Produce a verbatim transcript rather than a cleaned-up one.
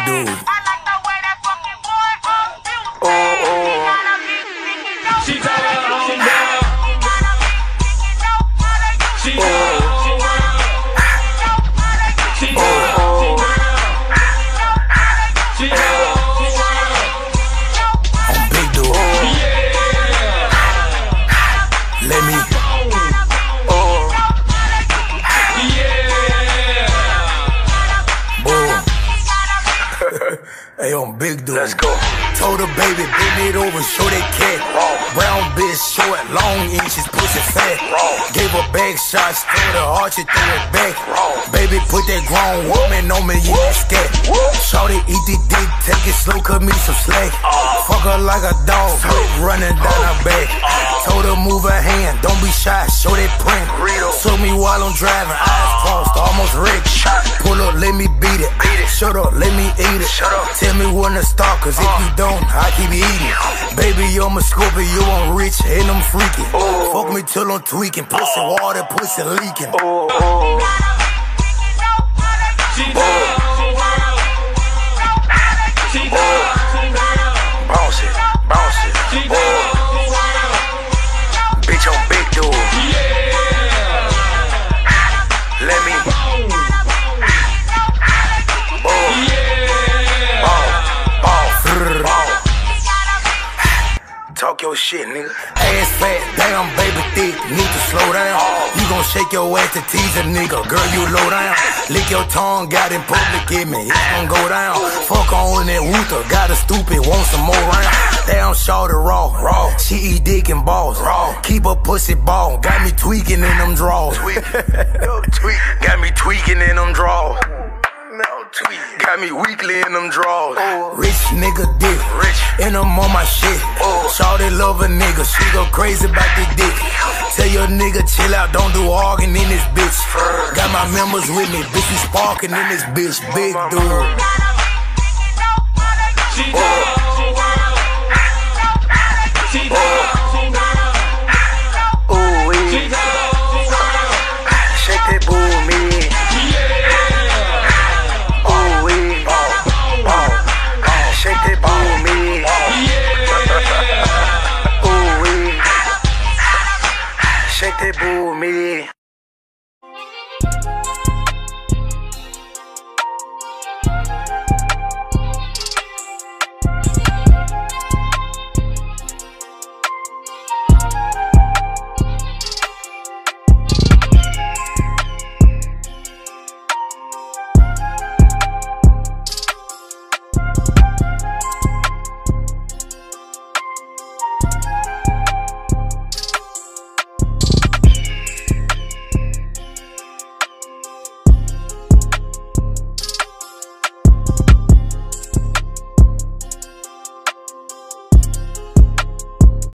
dude. Oh, oh. She got her own girl. She got her own world. She got her own girl. She got her own world. I'm big dude. Yeah. Let me. Oh. Yeah. Boom. Hey, I'm big dude. Let's go. Told her baby, bend it over, show that cat. Brown bitch, short, long inches, pussy fat. Gave her back shots, throw the arch, throw it back. Baby, put that grown woman on me, you ain't scat. Shorty, eat the dick, take it slow, cut me some slack. Fuck her like a dog, running down her back. Told her move her hand, don't be shy, show that print. Took me while I'm driving, eyes crossed, almost rich. Pull up, let me beat it. Shut up, let me eat it. Tell me when to start, cause if you don't, I keep eating. Baby, I'm a Scorpio, you I'm rich, and I'm freaking. Fuck me till I'm tweaking, pussy water, pussy leaking. Oh, oh. She got her own world. She got her own world. Bounce it, bounce it. She got her own world. Bitch, I'm big dude. Yeah. Let me. Yeah. Ball, ball. Talk your shit, nigga. Ass fat, damn baby thick, need to slow down. You gon' shake your ass to tease a nigga, girl you low down. Lick your tongue, got in public, give me, it's gon' go down. Fuck on that Wooter, got a stupid, want some more round. Damn shorty raw, raw. She eat dick and balls, raw. Keep her pussy ball, got me tweaking in them drawers. Yo, tweak. Got me tweaking in them drawers. Got me weekly in them drawers. Rich nigga dick, Rich. and I'm on my shit. Shorty love a nigga, she go crazy about the dick. Tell your nigga chill out, don't do arguing in this bitch. Got my members with me, bitch, we sparking in this bitch, big dude. She got her own world. She got her own world. Ooh, She wee. got her own world. Shake that boo, me. Yeah. Ooh, wee. Ball, ball. Shake that boo, me. Yeah. Ooh, wee. Shake that boo, me.